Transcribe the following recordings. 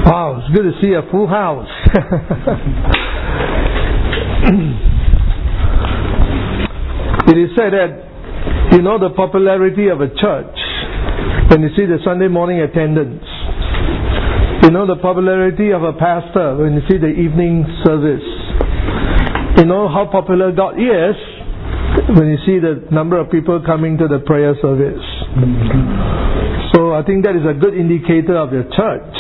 Wow, it's good to see a full house. It is said that you know the popularity of a church when you see the Sunday morning attendance. You know the popularity of a pastor when you see the evening service. You know how popular God is when you see the number of people coming to the prayer service. So I think that is a good indicator of your church.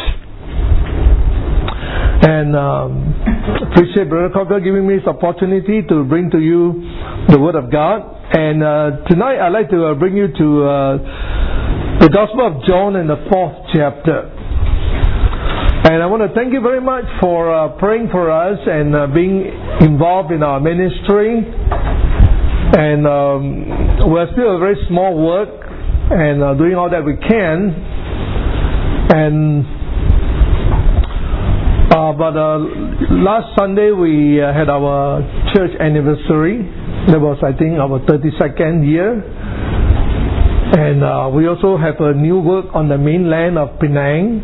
And appreciate Brother Cocker giving me this opportunity to bring to you the Word of God. And tonight I'd like to bring you to the Gospel of John in the 4th chapter. And I want to thank you very much for praying for us and being involved in our ministry. And we're still a very small work and doing all that we can. And but last Sunday we had our church anniversary. That was, I think, our 32nd year. And we also have a new work on the mainland of Penang.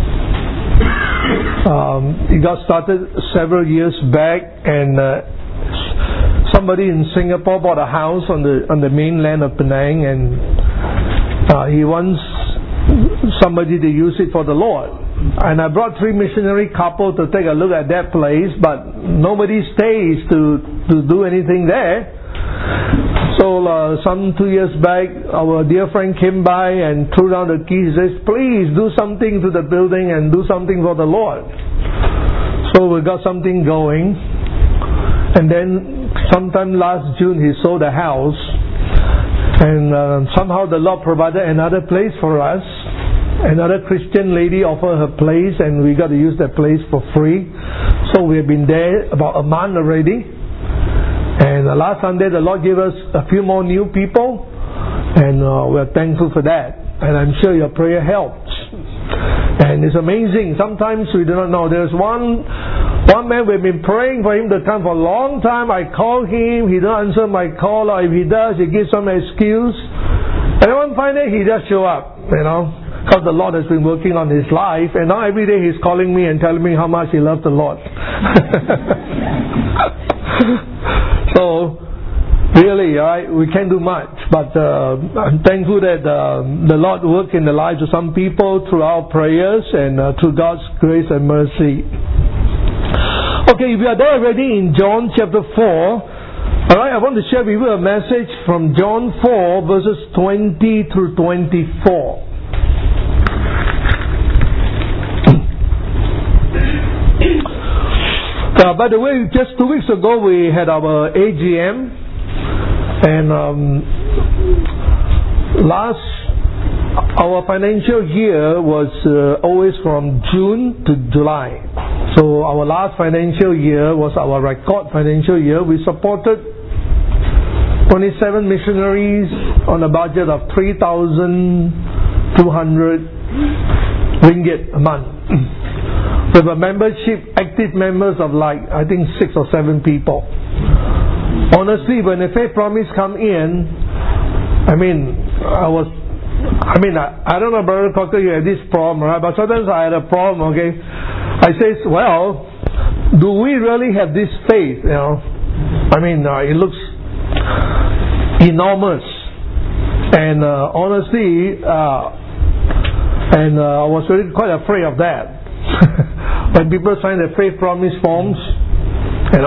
It got started several years back, and somebody in Singapore bought a house on the mainland of Penang, and he wants somebody to use it for the Lord. And I brought 3 missionary couples to take a look at that place, but nobody stays to do anything there. So some 2 years back, our dear friend came by and threw down the keys. He says, please do something to the building and do something for the Lord. So we got something going. And then sometime last June he sold the house. And somehow the Lord provided another place for us. Another Christian lady offered her place, and we got to use that place for free. So we have been there about a month already. And last Sunday the Lord gave us a few more new people, and we're thankful for that. And I'm sure your prayer helps. And it's amazing. Sometimes we do not know. There's one man we've been praying for him to come for a long time. I call him, he don't answer my call, or if he does, he gives some excuse. And one fine day he just show up, because the Lord has been working on his life, and now every day he's calling me and telling me how much he loves the Lord. So, really, we can't do much, but I'm thankful that the Lord worked in the lives of some people through our prayers and through God's grace and mercy. Okay, if you are there already in John chapter 4, alright, I want to share with you a message from John 4 verses 20 through 24. By the way, just 2 weeks ago we had our AGM, and our financial year was always from June to July. So our last financial year was our record financial year. We supported 27 missionaries on a budget of 3,200 ringgit a month. With a membership, active members of I think 6 or 7 people. Honestly, when the faith promise come in, I don't know, Brother Cocker, you have this problem, right? But sometimes I had a problem, okay? I say, well, do we really have this faith, it looks enormous. And honestly, I was really quite afraid of that. When people sign the faith promise forms, but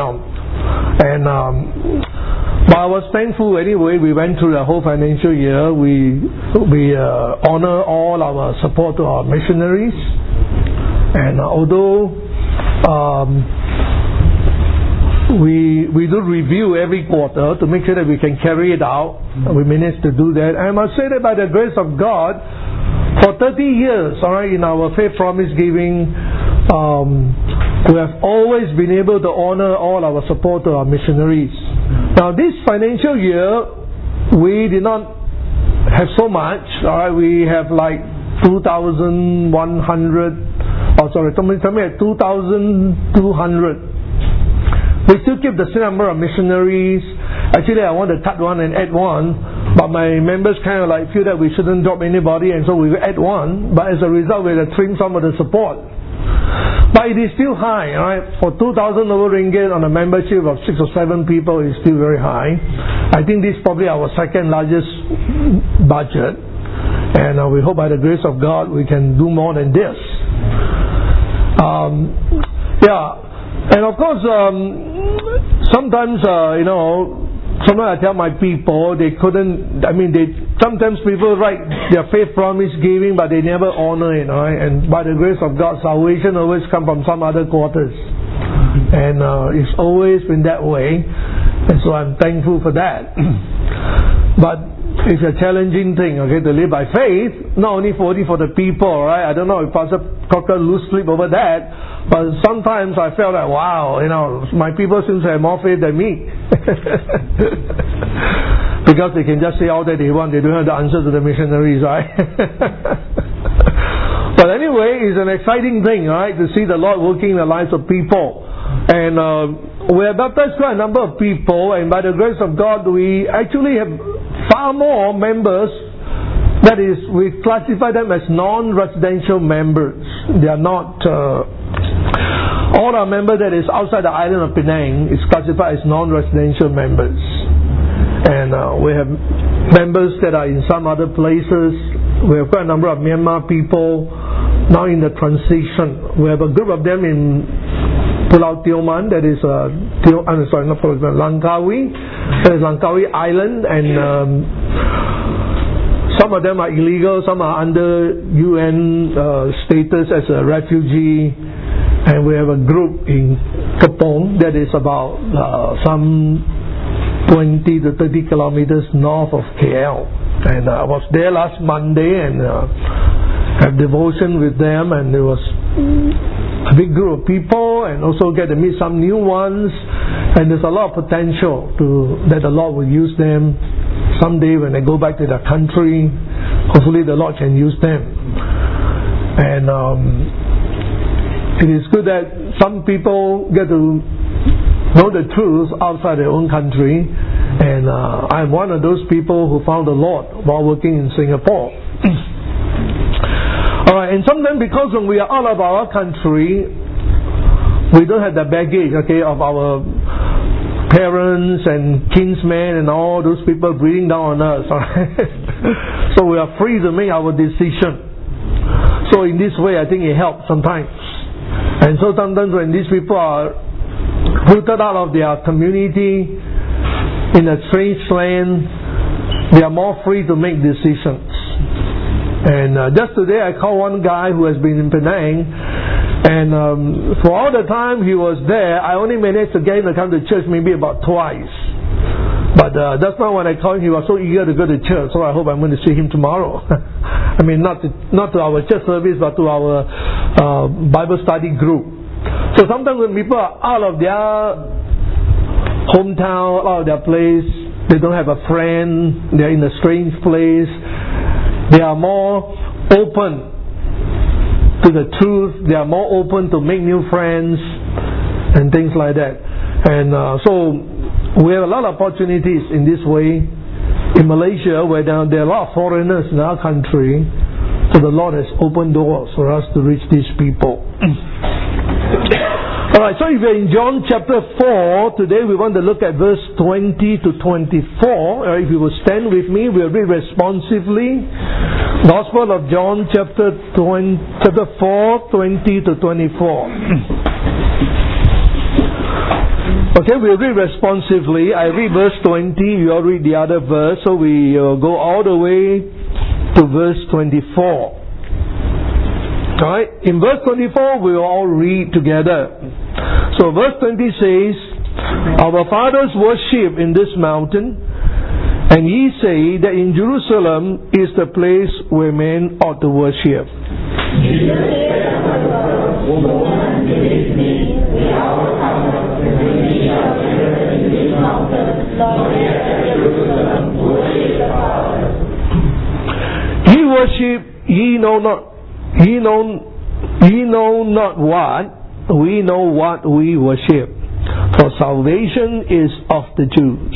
I was thankful anyway. We went through the whole financial year. We honor all our support to our missionaries, and although we do review every quarter to make sure that we can carry it out, we managed to do that. And I must say that by the grace of God, for 30 years, in our faith promise giving, we have always been able to honor all our support to our missionaries. Now this financial year, we did not have so much. We have 2,200. We still keep the same number of missionaries. Actually, I want to cut one and add one, but my members kind of feel that we shouldn't drop anybody, and so we add one. But as a result, we had to trim some of the support. But it is still high, right? For 2,000 over ringgit on a membership of 6 or 7 people is still very high. I think this is probably our second largest budget. And we hope by the grace of God we can do more than this. And of course, sometimes, sometimes I tell my people sometimes people write their faith promise giving, but they never honor it, right? And by the grace of God, salvation always comes from some other quarters. And it's always been that way. And so I'm thankful for that. But it's a challenging thing, to live by faith, not only for the people, right? I don't know if Pastor Cocker lose sleep over that. But sometimes I felt like, wow, my people seem to have more faith than me. Because they can just say all that they want, they don't have the answer to the missionaries, right? But anyway, it's an exciting thing, right, to see the Lord working in the lives of people. And we have baptized quite a number of people, and by the grace of God, we actually have far more members. That is, we classify them as non-residential members. They are not... all our members that is outside the island of Penang is classified as non-residential members. And we have members that are in some other places. We have quite a number of Myanmar people now in the transition. We have a group of them in Pulau Tioman, that is Langkawi. That is Langkawi Island, and some of them are illegal, some are under UN status as a refugee. And we have a group in Kepong that is about some 20 to 30 kilometers north of KL. And I was there last Monday and had devotion with them, and there was a big group of people, and also get to meet some new ones. And there's a lot of potential that the Lord will use them someday when they go back to their country. Hopefully the Lord can use them. And it is good that some people get to know the truth outside their own country, and I'm one of those people who found the Lord while working in Singapore. Alright, and sometimes because when we are out of our country, we don't have the baggage, of our parents and kinsmen and all those people breathing down on us. So we are free to make our decision. So in this way, I think it helps sometimes. And so sometimes when these people are rooted out of their community in a strange land, they are more free to make decisions. And just today I called one guy who has been in Penang, and for all the time he was there, I only managed to get him to come to church maybe about twice. But just now when I called him, he was so eager to go to church, so I hope I'm going to see him tomorrow. I mean, not to our church service, but to our Bible study group. So sometimes when people are out of their hometown, out of their place, they don't have a friend, they're in a strange place, they are more open to the truth, they are more open to make new friends and things like that. And so we have a lot of opportunities in this way. In Malaysia, where there are a lot of foreigners in our country, so the Lord has opened doors for us to reach these people. Alright, so if you're in John chapter 4, today we want to look at verse 20 to 24. If you will stand with me, we'll read responsively. Gospel of John chapter 4, 20 to 24. Okay, we'll read responsively. I read verse 20, you all read the other verse, so we go all the way to verse 24. Alright, in verse 24 we will all read together. So verse 20 says, Our fathers worship in this mountain, and ye say that in Jerusalem is the place where men ought to worship. Ye worship, ye know not what, we know what we worship, for salvation is of the Jews.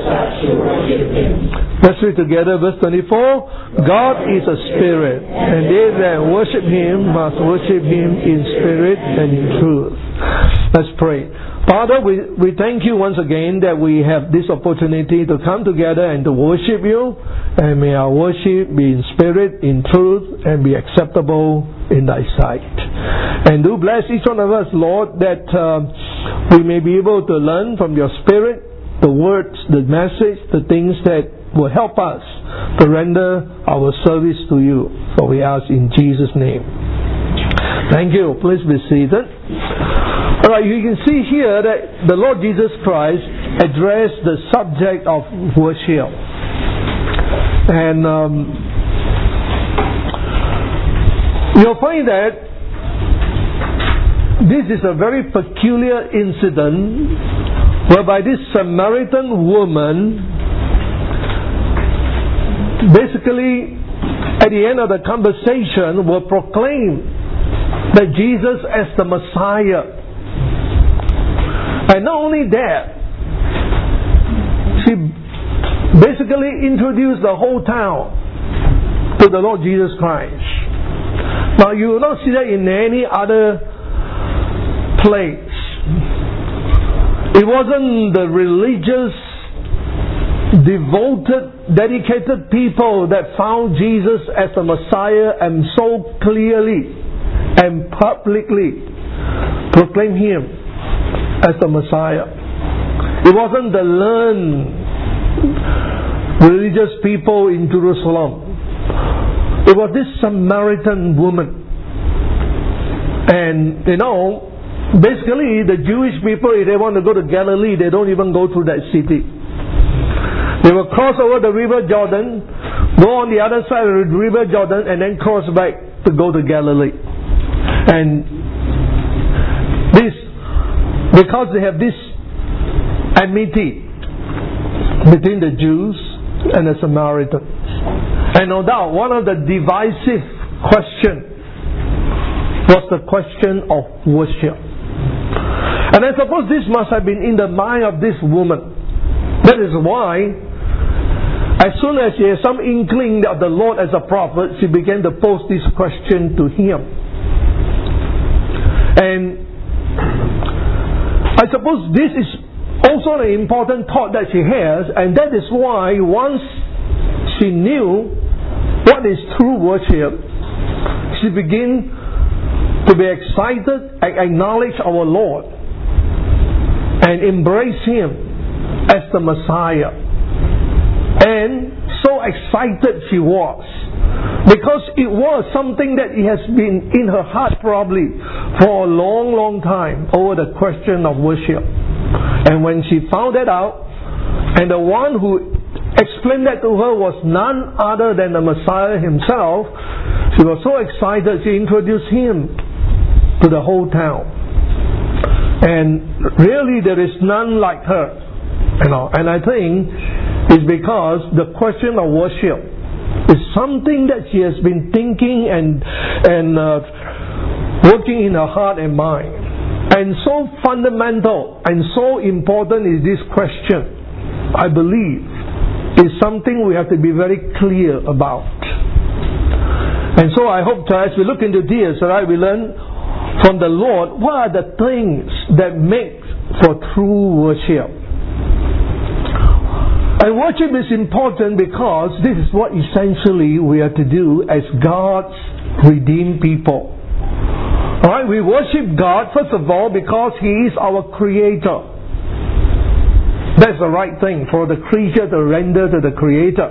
accept to worship Him. Let's read together verse 24. God is a spirit, and they that worship Him must worship Him in spirit and in truth. Let's pray. Father, we thank you once again that we have this opportunity to come together and to worship you. And may our worship be in spirit, in truth, and be acceptable in thy sight. And do bless each one of us, Lord, that we may be able to learn from your spirit the words, the message, the things that will help us to render our service to you. For we ask in Jesus' name. Thank you. Please be seated. Alright, you can see here that the Lord Jesus Christ addressed the subject of worship. And you'll find that this is a very peculiar incident whereby this Samaritan woman basically at the end of the conversation will proclaim that Jesus as the Messiah. And not only that, she basically introduced the whole town to the Lord Jesus Christ. Now you will not see that in any other place. It wasn't the religious, devoted, dedicated people that found Jesus as the Messiah and so clearly and publicly proclaimed Him as the Messiah. It wasn't the learned religious people in Jerusalem. It was this Samaritan woman. And basically the Jewish people, if they want to go to Galilee, they don't even go through that city. They will cross over the river Jordan, go on the other side of the river Jordan, and then cross back to go to Galilee. And this, because they have this enmity between the Jews and the Samaritans. And no doubt, one of the divisive questions was the question of worship. And I suppose this must have been in the mind of this woman. That is why, as soon as she had some inkling of the Lord as a prophet, she began to pose this question to Him. And I suppose this is also an important thought that she has, and that is why once she knew what is true worship, she began to be excited and acknowledge our Lord and embrace Him as the Messiah. And so excited she was, because it was something that has been in her heart probably for a long, long time over the question of worship. And when she found that out, and the one who explained that to her was none other than the Messiah Himself, she was so excited she introduced Him to the whole town. And really there is none like her. And I think it's because the question of worship is something that she has been thinking and working in her heart and mind. And so fundamental and so important is this question, I believe, is something we have to be very clear about. And so I hope as we look into this, we learn from the Lord what are the things that make for true worship. And worship is important because this is what essentially we are to do as God's redeemed people. Alright, we worship God first of all because He is our Creator. That's the right thing for the creature to render to the Creator.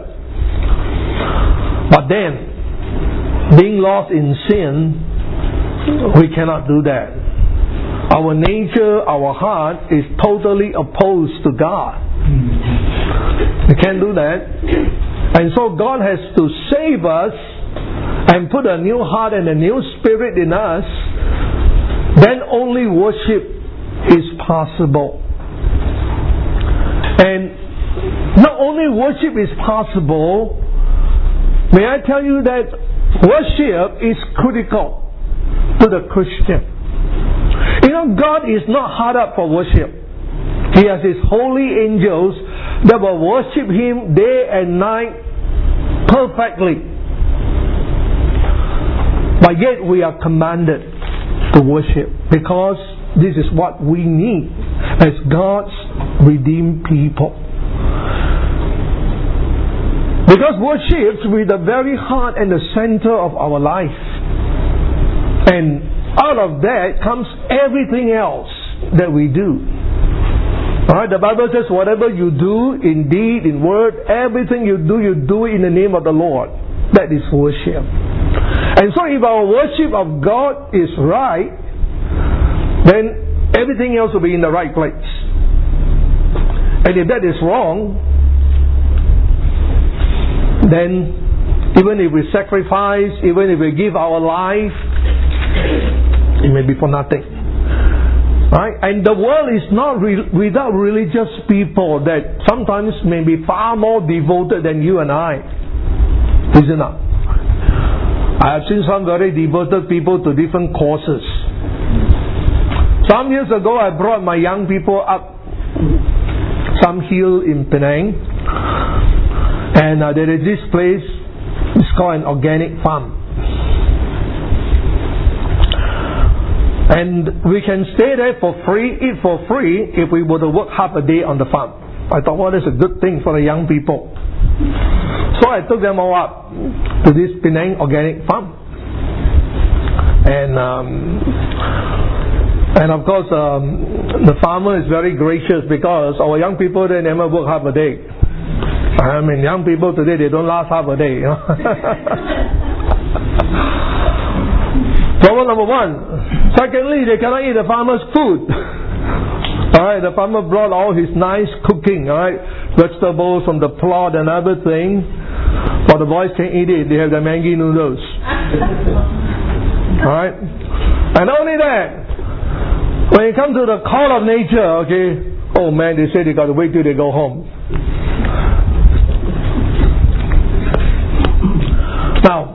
But then, being lost in sin, we cannot do that. Our nature, our heart is totally opposed to God. We can't do that. And so God has to save us and put a new heart and a new spirit in us. Then only worship is possible. And not only worship is possible, may I tell you that worship is critical to the Christian. God is not hard up for worship. He has His holy angels that will worship Him day and night perfectly. But yet we are commanded to worship, because this is what we need as God's redeemed people. Because worship is the very heart and the center of our life. And out of that comes everything else that we do. Alright, the Bible says whatever you do in deed, in word, everything you do it in the name of the Lord. That is worship. And so if our worship of God is right, then everything else will be in the right place. And if that is wrong, then even if we sacrifice, even if we give our life, it may be for nothing. Right? And the world is not without religious people that sometimes may be far more devoted than you and I. Is it not? I have seen some very devoted people to different causes. Some years ago, I brought my young people up some hill in Penang, and there is this place, it's called an organic farm. And we can stay there for free, eat for free, if we were to work half a day on the farm. I thought, well, that's a good thing for the young people. So I took them all up to this Penang organic farm. And of course, the farmer is very gracious, because our young people, they never work half a day. I mean, young people today, they don't last half a day. You know? Problem number one. Secondly, they cannot eat the farmer's food. Alright, the farmer brought all his nice cooking, alright, vegetables from the plot and everything. But the boys can't eat it. They have the Maggi noodles. Alright? And not only that, when it comes to the call of nature, okay, oh man, they say they got to wait till they go home. Now,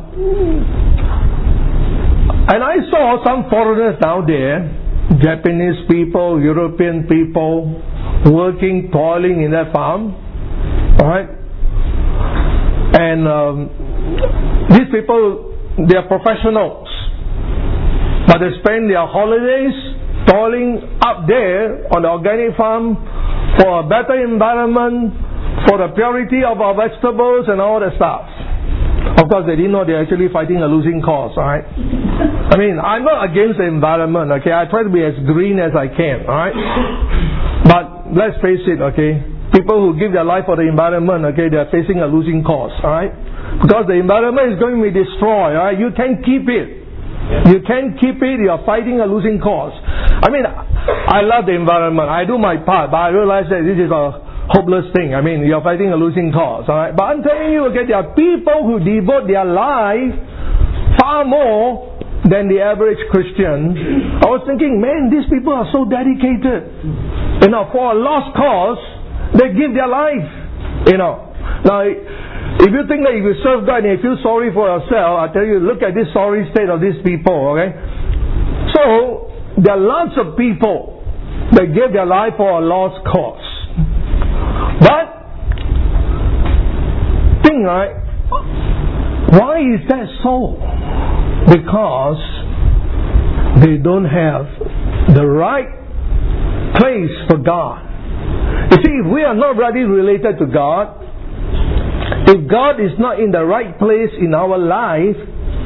and I saw some foreigners down there, Japanese people, European people, working, toiling in that farm. Alright? And these people, they are professionals. But they spend their holidays toiling up there on the organic farm for a better environment, for the purity of our vegetables and all that stuff. Of course, they didn't know they're actually fighting a losing cause, alright? I mean, I'm not against the environment, okay? I try to be as green as I can, alright? But let's face it, okay? People who give their life for the environment, okay, they're facing a losing cause, alright? Because the environment is going to be destroyed, alright? You can't keep it. You can't keep it, you're fighting a losing cause. I mean, I love the environment. I do my part, but I realize that this is a hopeless thing. I mean, you're fighting a losing cause, alright? But I'm telling you, okay, there are people who devote their life far more than the average Christian. I was thinking, man, these people are so dedicated. You know, for a lost cause, they give their life. You know. Now, if you think that if you serve God and you feel sorry for yourself, I tell you, look at this sorry state of these people, okay? So, there are lots of people that give their life for a lost cause. But, think, right? Why is that so? Because they don't have the right place for God. You see, if we are not really related to God, if God is not in the right place in our life,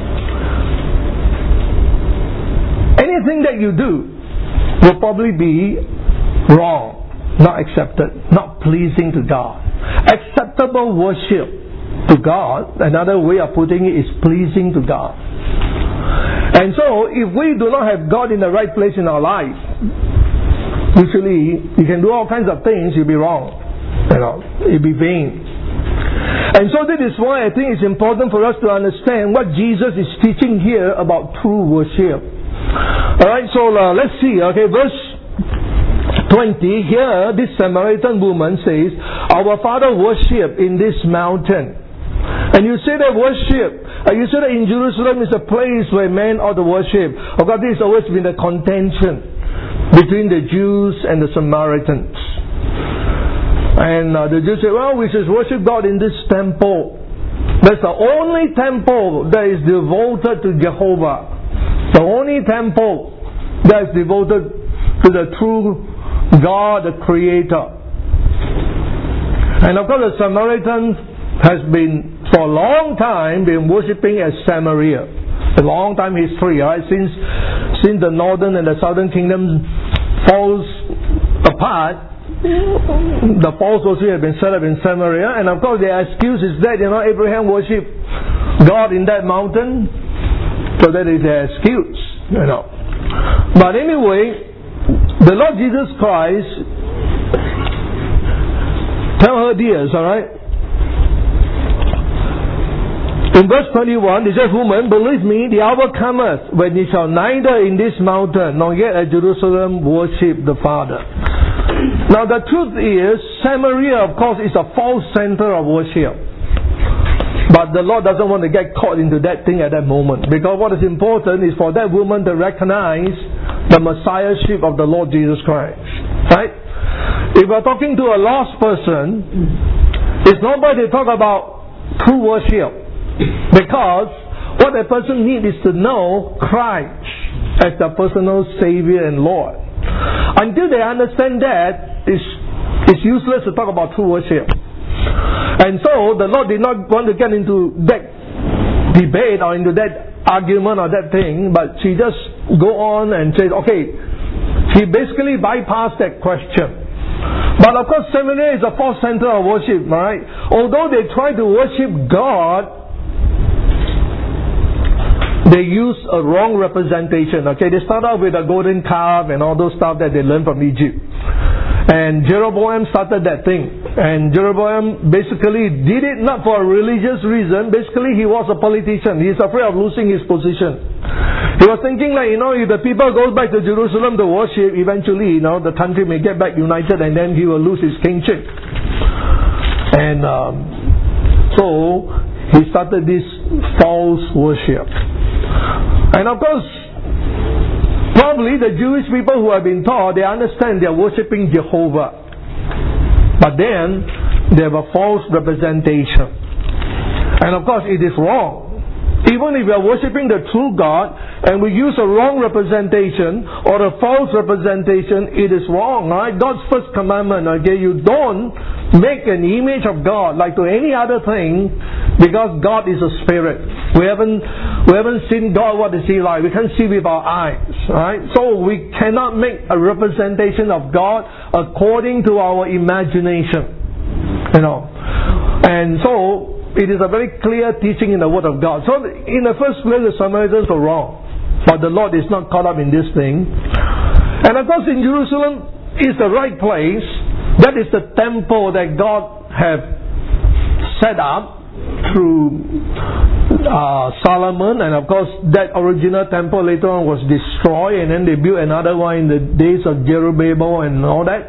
anything that you do will probably be wrong, not accepted, not pleasing to God. Acceptable worship to God, another way of putting it, is pleasing to God. And so, if we do not have God in the right place in our life, usually you can do all kinds of things, you'll be wrong. You know, it'll be vain. And so this is why I think it's important for us to understand what Jesus is teaching here about true worship. Alright, so let's see, okay, verse 20, here this Samaritan woman says, our father worshipped in this mountain. And you say that worship, you say that in Jerusalem is a place where men ought to worship. Of course, this has always been the contention between the Jews and the Samaritans. And the Jews say, well, we should worship God in this temple. That's the only temple that is devoted to Jehovah. The only temple that is devoted to the true God, the Creator. And of course the Samaritans has been, for a long time, been worshipping at Samaria. A long time history, right? Since the northern and the southern kingdom falls apart, the false worship has been set up in Samaria, and of course their excuse is that Abraham worshipped God in that mountain, so that is their excuse, But anyway, the Lord Jesus Christ, tell her dears, alright? In verse 21, it says, woman, believe me, the hour cometh when ye shall neither in this mountain nor yet at Jerusalem worship the Father. Now the truth is, Samaria of course is a false center of worship. But the Lord doesn't want to get caught into that thing at that moment. Because what is important is for that woman to recognize the Messiahship of the Lord Jesus Christ. Right? If we're talking to a lost person, it's not bad to talk about true worship. Because what a person needs is to know Christ as the personal Savior and Lord. Until they understand that, it's useless to talk about true worship. And so the Lord did not want to get into that debate or into that argument or that thing, but she just go on and says, okay, she basically bypassed that question. But of course Samaria is a false center of worship, right? Although they try to worship God, they use a wrong representation. Okay, they start out with a golden calf and all those stuff that they learned from Egypt. And Jeroboam started that thing. And Jeroboam basically did it not for a religious reason. Basically, he was a politician. He's afraid of losing his position. He was thinking like, if the people goes back to Jerusalem to worship, eventually, the country may get back united and then he will lose his kingship. And so he started this false worship. And of course, probably the Jewish people who have been taught, they understand they are worshipping Jehovah. But then, they have a false representation. And of course, it is wrong. Even if we are worshipping the true God, and we use a wrong representation, or a false representation, it is wrong, right? God's first commandment, okay, you don't make an image of God like to any other thing, because God is a spirit. We haven't seen God. What is He like? We can't see with our eyes, right? So we cannot make a representation of God according to our imagination, And so it is a very clear teaching in the Word of God. So in the first place, the Samaritans were wrong, but the Lord is not caught up in this thing. And of course, in Jerusalem is the right place. That is the temple that God have set up through Solomon, and of course that original temple later on was destroyed, and then they built another one in the days of Zerubbabel and all that.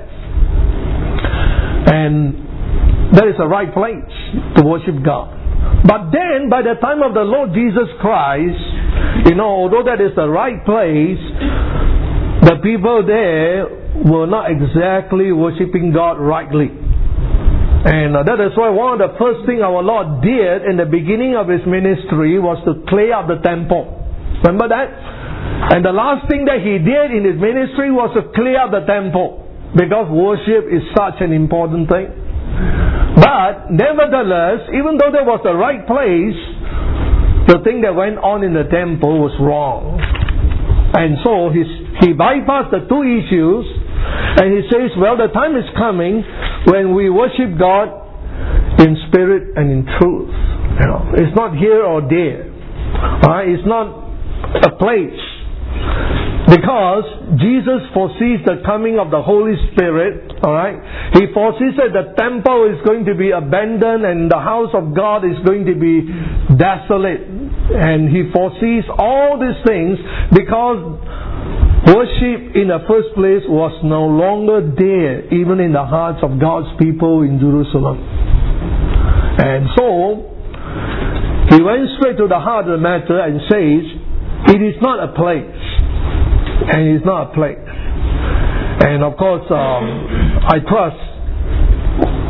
And that is the right place to worship God. But then by the time of the Lord Jesus Christ, although that is the right place, the people there were not exactly worshipping God rightly. And that is why one of the first things our Lord did in the beginning of His ministry was to clear up the temple. Remember that? And the last thing that He did in His ministry was to clear up the temple, because worship is such an important thing. But nevertheless, even though that was the right place, the thing that went on in the temple was wrong. And so He bypassed the two issues, and He says, well, the time is coming when we worship God in spirit and in truth. It's not here or there. It's not a place. Because Jesus foresees the coming of the Holy Spirit. He foresees that the temple is going to be abandoned and the house of God is going to be desolate. And He foresees all these things because worship in the first place was no longer there, even in the hearts of God's people in Jerusalem. And so He went straight to the heart of the matter and says, it is not a place. And it is not a place. And of course, I trust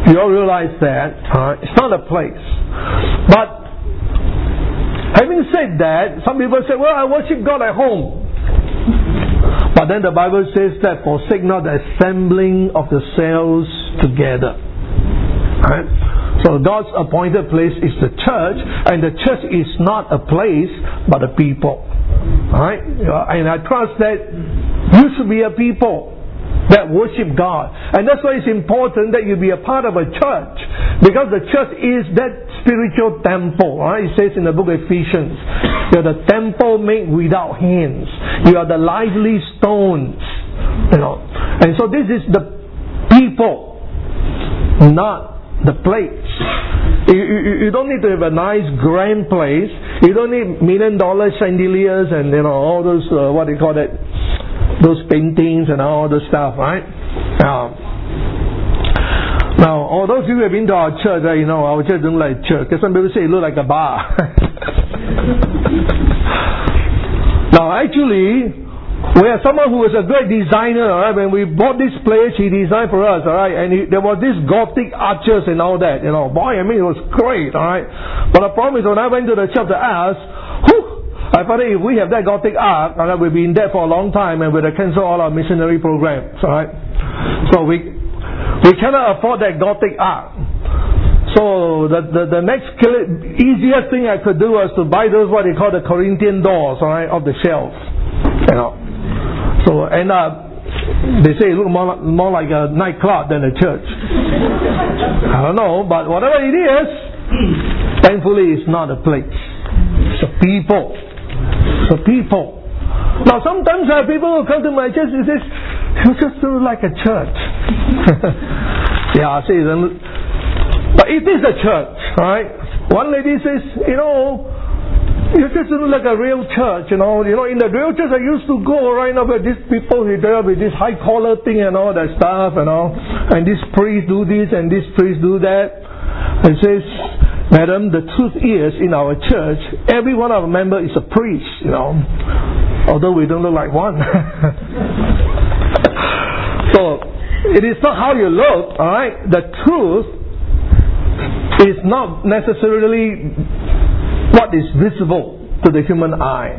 You all realize that. It's not a place. But having said that, some people say, well, I worship God at home. But then the Bible says that forsake not the assembling of the selves together. Right? So God's appointed place is the church, and the church is not a place but a people. Right? And I trust that you should be a people that worship God. And that's why it's important that you be a part of a church, because the church is that spiritual temple. Right? It says in the book of Ephesians, you are the temple made without hands. You are the lively stones. And so this is the people, not the place. You don't need to have a nice grand place. You don't need $1 million chandeliers and all those what do you call it, those paintings and all those stuff, right? Now, all those of you who have been to our church, our church don't like church, because some people say it looks like a bar. Now, actually, we have someone who was a great designer. All right, when we bought this place, he designed for us. All right, and there was this Gothic arches and all that. Boy, I mean, it was great. All right, but the problem is when I went to the church to ask, I thought if we have that Gothic art, all right, we've been there for a long time, and we'd have canceled all our missionary programs. All right, so we cannot afford that Gothic art. So the next easiest thing I could do was to buy those what they call the Corinthian doors, all right, off the shelf. So end up, they say it look more like a nightclub than a church. I don't know, but whatever it is, thankfully it's not a place. It's a people. It's a people. Now sometimes I have people who come to my church and say, you just look like a church. Yeah, I say, but it is a church, right? One lady says, you just look like a real church, in the real church I used to go right now with these people who there with this high collar thing and all that stuff and this priest do this and this priest do that. And says, madam, the truth is in our church, every one of our members is a priest, although we don't look like one. So it is not how you look, alright? The truth is not necessarily what is visible to the human eye.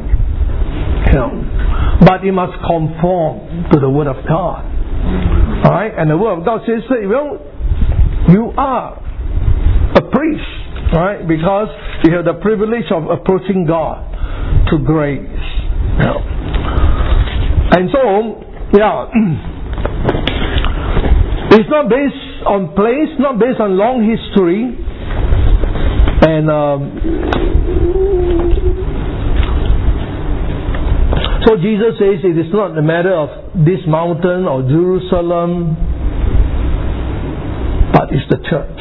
But it must conform to the Word of God. Alright? And the Word of God says that, you are a priest, right? Because you have the privilege of approaching God to grace. And so, it's not based on place, not based on long history. And so Jesus says it is not a matter of this mountain or Jerusalem, but it's the church.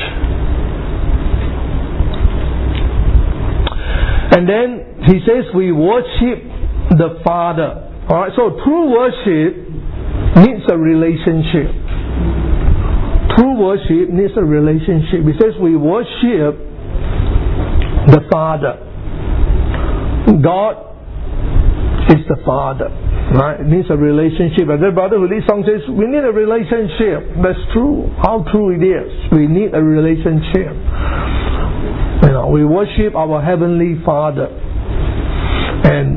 And then he says we worship the Father. Alright, so true worship needs a relationship. True worship needs a relationship. He says we worship the Father. God is the Father. Right? It needs a relationship. And the brother who leads song says, we need a relationship. That's true. How true it is. We need a relationship. We worship our Heavenly Father. And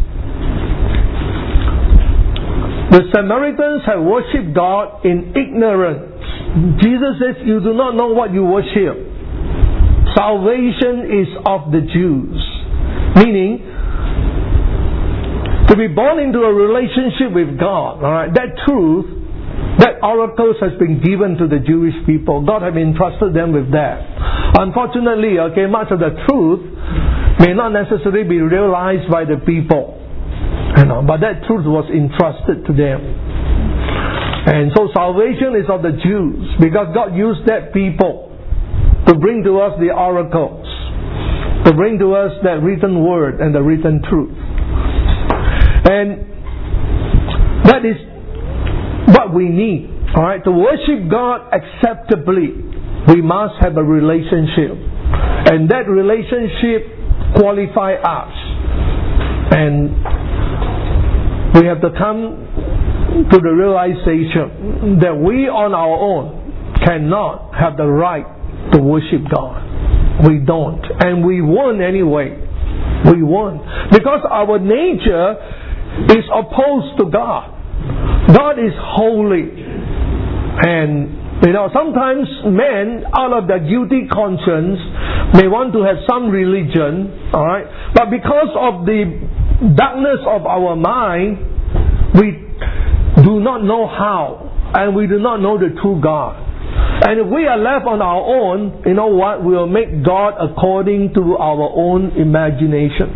the Samaritans have worshipped God in ignorance. Jesus says, you do not know what you worship. Salvation is of the Jews. Meaning, to be born into a relationship with God, alright, that truth, that oracles has been given to the Jewish people. God has entrusted them with that. Unfortunately, much of the truth may not necessarily be realized by the people. But that truth was entrusted to them. And so salvation is of the Jews, because God used that people to bring to us the oracles, to bring to us that written word and the written truth. And that is what we need. Alright, to worship God acceptably, we must have a relationship. And that relationship qualifies us. And we have to come to the realization that we on our own cannot have the right to worship God. We don't. And we won't anyway. We won't. Because our nature is opposed to God. God is holy. And sometimes men, out of their guilty conscience, may want to have some religion, alright? But because of the darkness of our mind, we do not know how, and we do not know the true God. And if we are left on our own, you know what? We will make God according to our own imagination.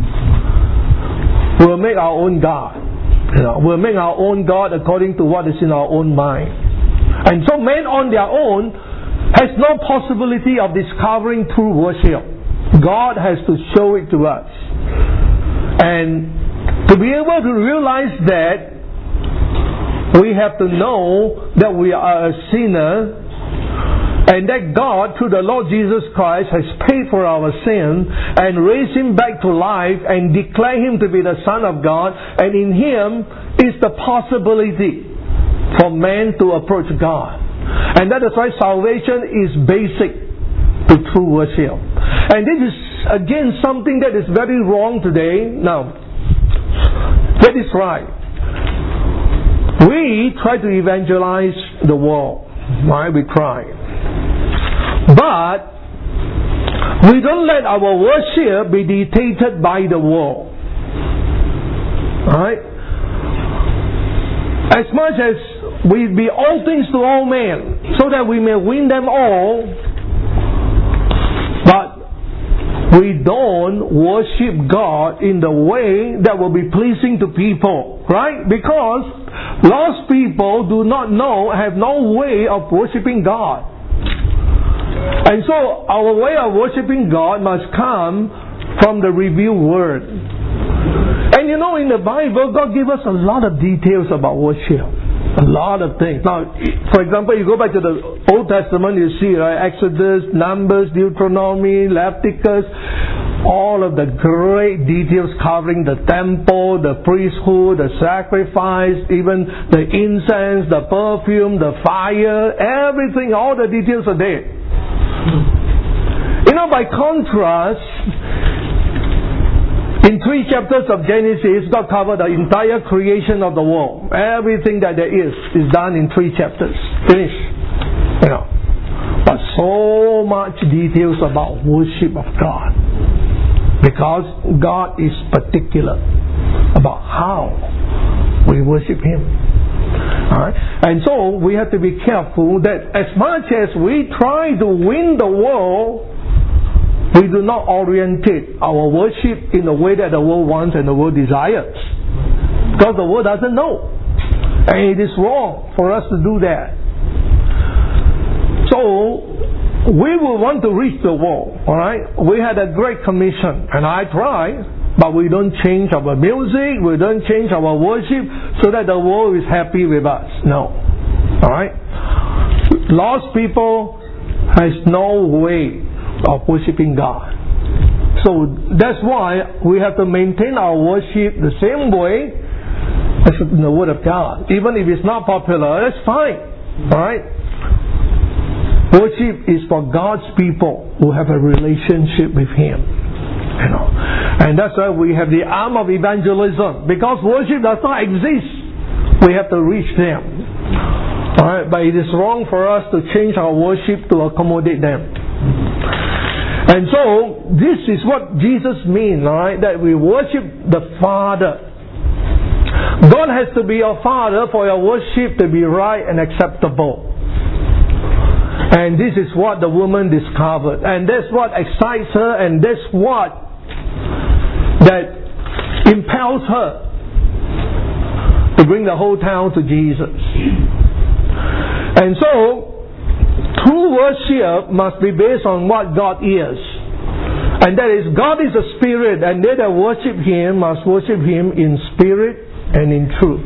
We will make our own God. We'll make our own God according to what is in our own mind. And so men on their own has no possibility of discovering true worship. God has to show it to us. And to be able to realize that, we have to know that we are a sinner and that God, through the Lord Jesus Christ, has paid for our sin and raised Him back to life and declared Him to be the Son of God, and in Him is the possibility for man to approach God. And that is why salvation is basic to true worship. And this is again something that is very wrong today. Now, that is right. We try to evangelize the world. Right? We try. But we don't let our worship be dictated by the world. Right? As much as we be all things to all men, so that we may win them all, but we don't worship God in the way that will be pleasing to people, right? Because lost people do not know, have no way of worshiping God. And so our way of worshiping God must come from the revealed Word. And in the Bible, God gives us a lot of details about worship. A lot of things. Now, for example, you go back to the Old Testament, you see, right, Exodus, Numbers, Deuteronomy, Leviticus, all of the great details covering the temple, the priesthood, the sacrifice, even the incense, the perfume, the fire, everything, all the details are there. By contrast, in 3 chapters of Genesis, God covered the entire creation of the world. Everything that there is done in 3 chapters. Finish. But so much details about worship of God. Because God is particular about how we worship Him. Alright? And so we have to be careful that as much as we try to win the world, we do not orientate our worship in the way that the world wants and the world desires. Because the world doesn't know. And it is wrong for us to do that. So, we will want to reach the world. Alright? We had a great commission. And I try. But we don't change our music. We don't change our worship so that the world is happy with us. No. Alright? Lost people has no way of worshiping God. So that's why we have to maintain our worship the same way as in the Word of God. Even if it's not popular, that's fine. Alright? Worship is for God's people who have a relationship with Him. And that's why we have the arm of evangelism. Because worship does not exist, we have to reach them. Alright? But it is wrong for us to change our worship to accommodate them. And so, this is what Jesus means, alright, that we worship the Father. God has to be your Father for your worship to be right and acceptable. And this is what the woman discovered. And that's what excites her, and that's what that impels her to bring the whole town to Jesus. And so, true worship must be based on what God is. And that is, God is a spirit, and they that worship Him must worship Him in spirit and in truth.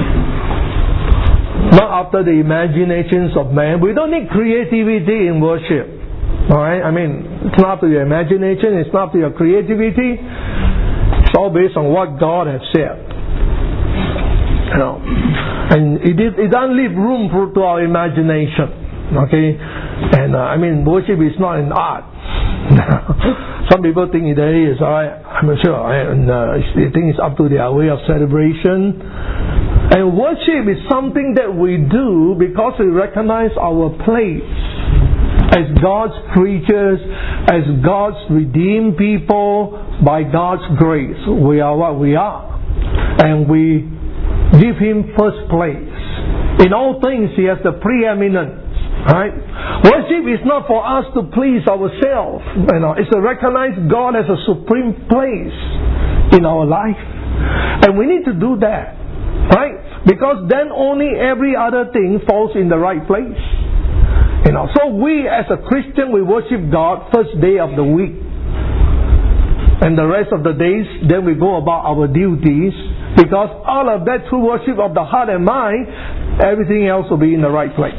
Not after the imaginations of man. We don't need creativity in worship. Alright? I mean, it's not up to your imagination, it's not up to your creativity. It's all based on what God has said. And it doesn't leave room to our imagination. Okay, and worship is not an art. Some people think it is. I'm not sure, and they think it's up to their way of celebration. And worship is something that we do because we recognize our place as God's creatures, as God's redeemed people by God's grace. We are what we are, and we give Him first place. In all things, He has the preeminence. Right? Worship is not for us to please ourselves. It's to recognize God as a supreme place in our life, and we need to do that, right? Because then only every other thing falls in the right place. So we as a Christian, we worship God first day of the week, and the rest of the days, then we go about our duties. Because all of that true worship of the heart and mind, everything else will be in the right place.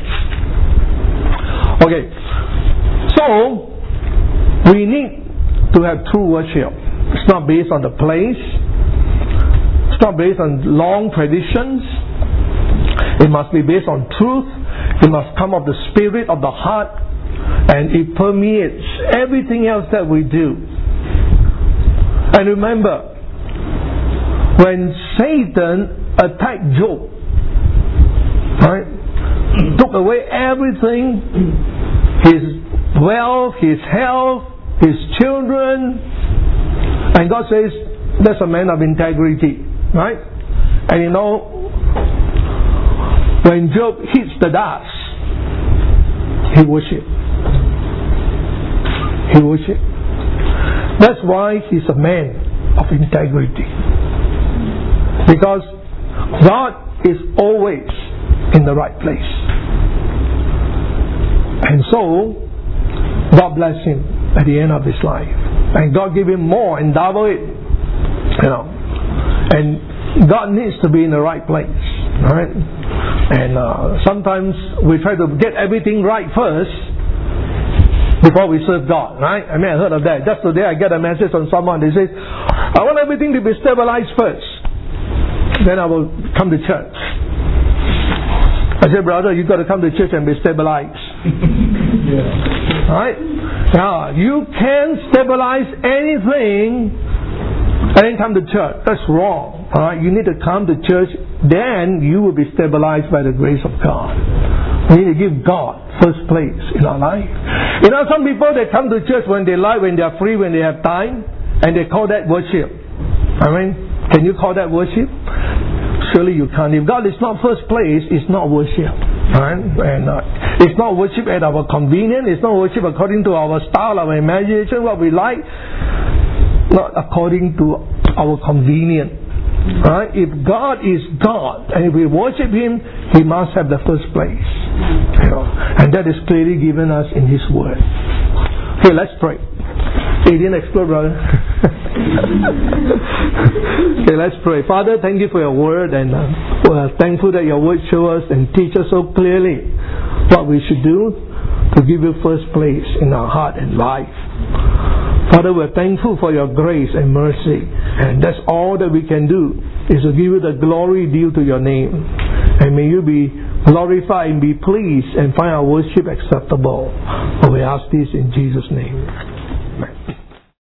Okay, so we need to have true worship. It's not based on the place. It's not based on long traditions. It must be based on truth. It must come of the spirit of the heart, and it permeates everything else that we do. And remember, when Satan attacked Job, right, took away everything, his wealth, his health, his children, and God says, that's a man of integrity, right? And when Job hits the dust, he worshipped. That's why he's a man of integrity. Because God is always in the right place. And so, God bless him at the end of his life. And God gave him more and double it. And God needs to be in the right place. Right? And sometimes we try to get everything right first before we serve God. Right? I heard of that. Just today I get a message from someone. They say, I want everything to be stabilized first. Then I will come to church. I said, brother, you've got to come to church and be stabilized. Right? Now, you can't stabilize anything and then come to church. That's wrong. Alright? You need to come to church, then you will be stabilized by the grace of God. We need to give God first place in our life. Some people, they come to church when they like, when they are free, when they have time, and they call that worship. Can you call that worship? Surely you can't. If God is not first place, it's not worship. Right? And it's not worship at our convenience. It's not worship according to our style, our imagination, what we like. Not according to our convenience. Right? If God is God, and if we worship Him, He must have the first place. And that is clearly given us in His Word. Okay, let's pray. It didn't explode, brother. Okay, let's pray. Father, thank you for your word, and we're thankful that your word shows us and teach us so clearly what we should do to give you first place in our heart and life. Father, we're thankful for your grace and mercy, and that's all that we can do, is to give you the glory due to your name. And may you be glorified and be pleased and find our worship acceptable. For we ask this in Jesus' name.